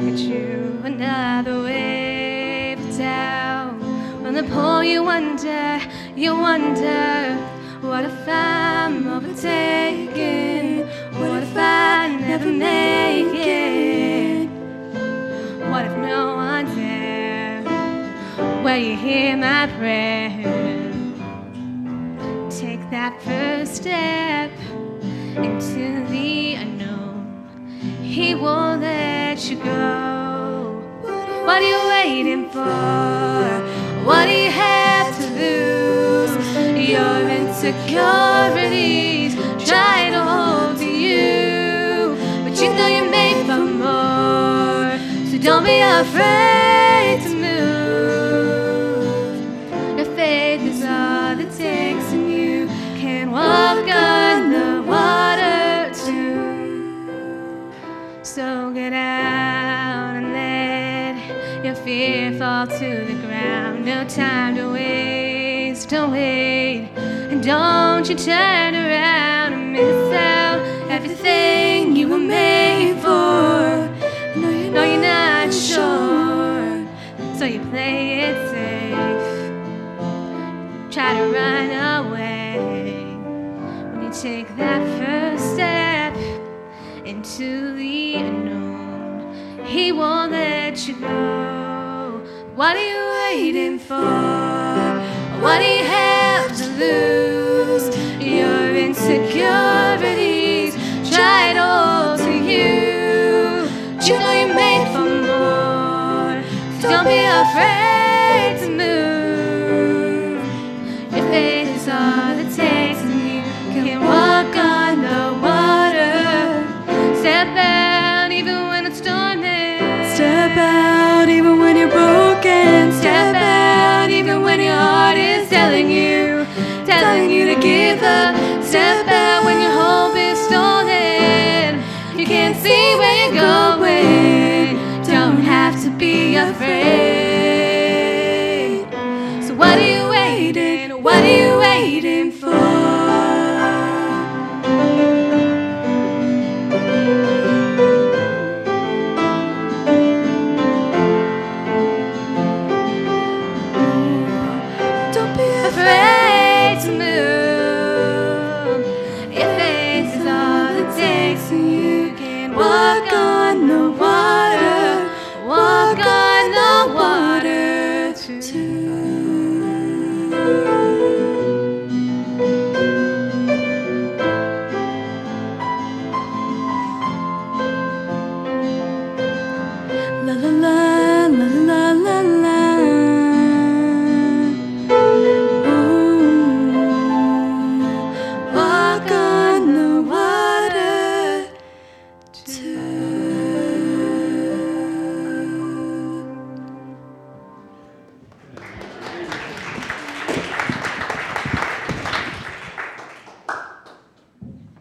at you. Another wave down. When they pull you wonder, what if I'm overtaken? What if I never make it? What if no one's there where you hear my prayer? Take that first step into the unknown. He won't let you go. What are you waiting for? What do you have to lose? Your insecurities try to hold to you, but you know you're made for more. So don't be afraid to move. Your faith is all it takes, and you can walk on the water too. So get out and let your fear fall to the ground. No time to waste, don't wait, and don't you turn around and miss out everything you were made for. No, you're not sure, so you play it safe. Try to run away. When you take that first step into the unknown, he won't let you go. What are you waiting for? What do you have to lose? Your insecurities try to hold to you, but you know you're made for more. So don't be afraid to move. Your faith is all it takes, and you can walk on the water. Step out even when it's storming. Step out even when you're broken. Step out even when your heart is telling you to give up. Step out when your hope is stolen. You can't see where you're going.